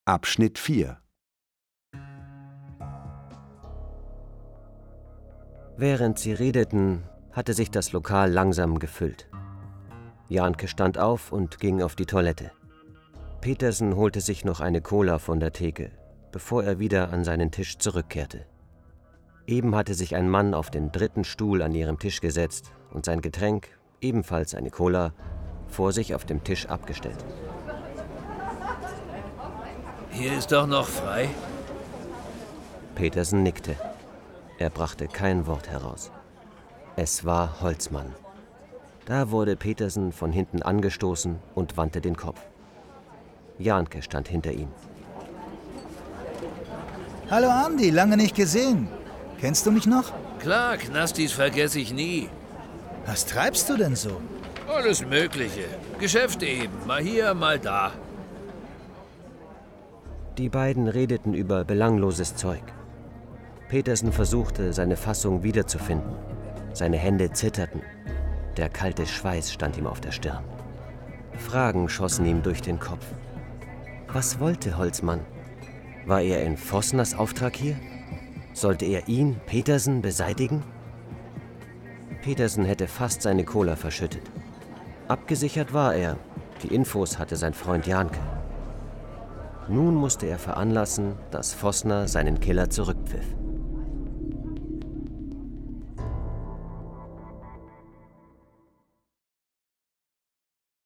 Abschnitt 4. Während sie redeten, hatte sich das Lokal langsam gefüllt. Janke stand auf und ging auf die Toilette. Petersen holte sich noch eine Cola von der Theke, bevor er wieder an seinen Tisch zurückkehrte. Eben hatte sich ein Mann auf den dritten Stuhl an ihrem Tisch gesetzt und sein Getränk, ebenfalls eine Cola, vor sich auf dem Tisch abgestellt. Hier ist doch noch frei. Petersen nickte. Er brachte kein Wort heraus. Es war Holzmann. Da wurde Petersen von hinten angestoßen und wandte den Kopf. Janke stand hinter ihm. Hallo Andi, lange nicht gesehen. Kennst du mich noch? Klar, Knastis vergesse ich nie. Was treibst du denn so? Alles Mögliche. Geschäfte eben. Mal hier, mal da. Die beiden redeten über belangloses Zeug. Petersen versuchte, seine Fassung wiederzufinden. Seine Hände zitterten. Der kalte Schweiß stand ihm auf der Stirn. Fragen schossen ihm durch den Kopf. Was wollte Holzmann? War er in Vossners Auftrag hier? Sollte er ihn, Petersen, beseitigen? Petersen hätte fast seine Cola verschüttet. Abgesichert war er. Die Infos hatte sein Freund Janke. Nun musste er veranlassen, dass Vossner seinen Killer zurückpfiff.